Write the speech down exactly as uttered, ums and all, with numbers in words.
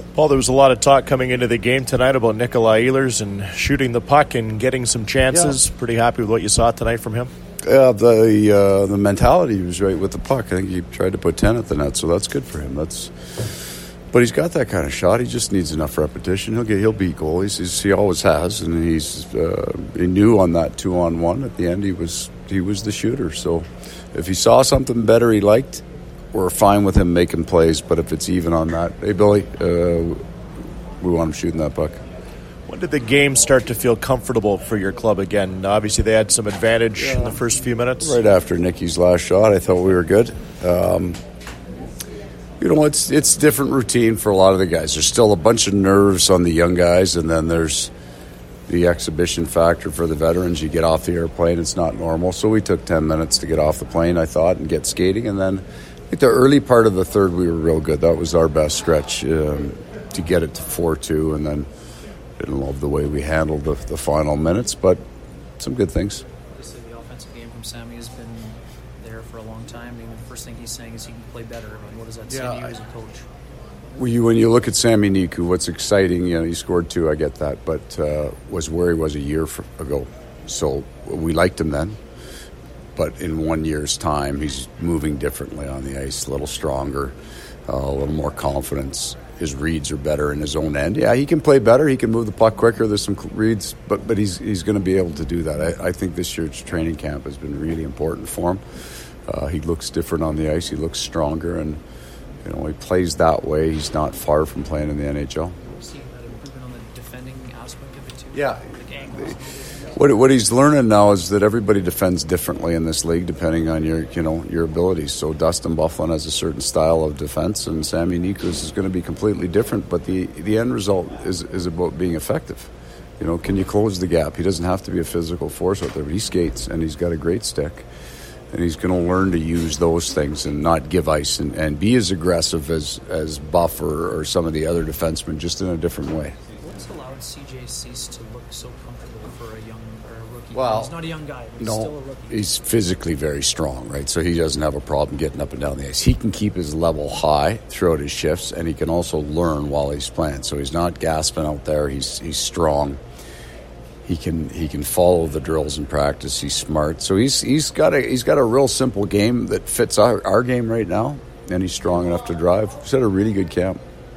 Paul, there was a lot of talk coming into the game tonight about Nikolai Ehlers and shooting the puck and getting some chances. Yeah. Pretty happy with what you saw tonight from him? Yeah, the uh, the mentality was right with the puck. I think he tried to put ten at the net, so that's good for him. That's, but he's got that kind of shot. He just needs enough repetition. He'll get he'll beat goalies. He's, he always has, and he's uh, he knew on that two on one at the end he was he was the shooter. So if he saw something better he liked, we're fine with him making plays. But if it's even on that, hey Billy, uh, we want him shooting that puck. When did the game start to feel comfortable for your club again? Obviously, they had some advantage yeah. in the first few minutes. Right after Nicky's last shot, I thought we were good. Um, you know, it's it's different routine for a lot of the guys. There's still a bunch of nerves on the young guys, and then there's the exhibition factor for the veterans. You get off the airplane, it's not normal. So we took ten minutes to get off the plane, I thought, and get skating. And then I think the early part of the third, we were real good. That was our best stretch um, to get it to four two, and then didn't love the way we handled the, the final minutes, but some good things. Obviously, the offensive game from Sammy has been there for a long time. I mean, the first thing he's saying is he can play better. I mean, what does that say yeah, to you as a coach? When you, when you look at Sami Niku, what's exciting, you know, he scored two, I get that, but uh, was where he was a year for, ago. So we liked him then, but in one year's time, he's moving differently on the ice, a little stronger, uh, a little more confidence. His reads are better in his own end. Yeah, he can play better. He can move the puck quicker. There's some reads, but but he's he's going to be able to do that. I, I think this year's training camp has been really important for him. Uh, he looks different on the ice. He looks stronger, and you know he plays that way. He's not far from playing in the N H L. We're seeing that improvement on the defending aspect of it too. Yeah. What what he's learning now is that everybody defends differently in this league, depending on your you know your abilities. So Dustin Byfuglien has a certain style of defense, and Sami Niku is going to be completely different. But the, the end result is is about being effective. You know, can you close the gap? He doesn't have to be a physical force out there, but he skates and he's got a great stick, and he's going to learn to use those things and not give ice and, and be as aggressive as as Buff or, or some of the other defensemen, just in a different way. What's allowed C J Cease to look so comfortable for a young or a rookie? Well, he's not a young guy, but he's no, still a rookie. He's physically very strong, right? So he doesn't have a problem getting up and down the ice. He can keep his level high throughout his shifts, and he can also learn while he's playing. So he's not gasping out there. He's he's strong. He can he can follow the drills in practice. He's smart. So he's he's got a he's got a real simple game that fits our, our game right now, and he's strong enough to drive. He's had a really good camp.